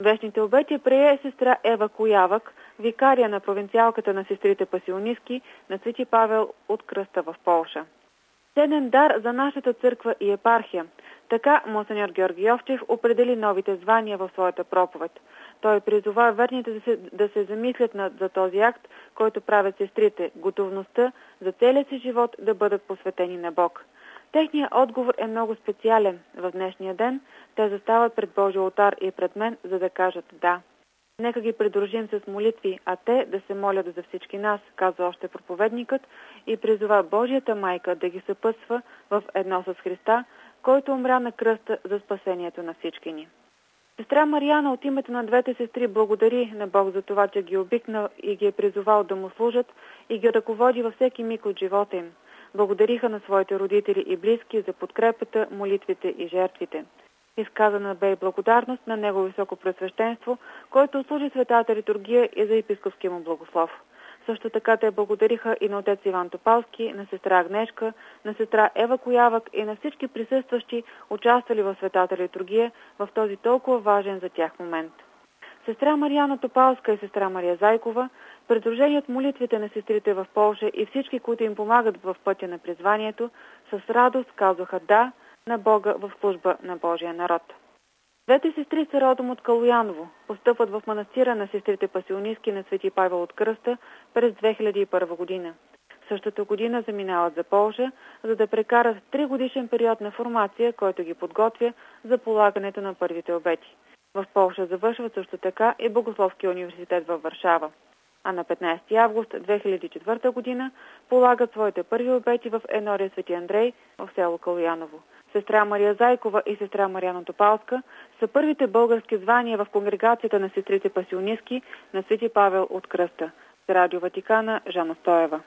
Вечните обети прие сестра Ева Коявък, викария на провинциалката на сестрите пасионистки на Свети Павел от Кръста в Полша. Ценен дар за нашата църква и епархия. Така монсеньор Георги Йовчев определи новите звания в своята проповед. Той призова верните да се замислят за този акт, който правят сестрите, готовността за целия си живот да бъдат посветени на Бог. Техният отговор е много специален. В днешния ден те застават пред Божия олтар и пред мен, за да кажат да. Нека ги придружим с молитви, а те да се молят за всички нас, казва още проповедникът, и призова Божията майка да ги съпътства в едно с Христа, който умря на кръста за спасението на всички ни. Сестра Мариана от името на двете сестри благодари на Бог за това, че ги обикнал и ги е призовал да му служат и ги ръководи във всеки миг от живота им. Благодариха на своите родители и близки за подкрепата, молитвите и жертвите. Изказана бе и благодарност на Негово Високопреосвещенство, който служи светата литургия и за епископския му благослов. Също така те благодариха и на отец Иван Топалски, на сестра Агнешка, на сестра Ева Коявък и на всички присъстващи, участвали в светата литургия в този толкова важен за тях момент. Сестра Мариана Топалска и сестра Мария Зайкова, придружени от молитвите на сестрите в Полша и всички, които им помагат в пътя на призванието, с радост казваха да на Бога в служба на Божия народ. Двете сестри са родом от Калояново. Постъпват в манастира на сестрите пасионистки на Свети Павел от Кръста през 2001 година. Същата година заминават за Полша, за да прекарат 3-годишен период на формация, който ги подготвя за полагането на първите обети. В Полша завършват също така и Богословския университет във Варшава. А на 15 август 2004 година полагат своите първи обети в Енория Свети Андрей в село Калояново. Сестра Мария Зайкова и сестра Мариана Топалска са първите български звания в конгрегацията на сестрите пасионистки на Свети Павел от Кръста. За Радио Ватикана, Жана Стоева.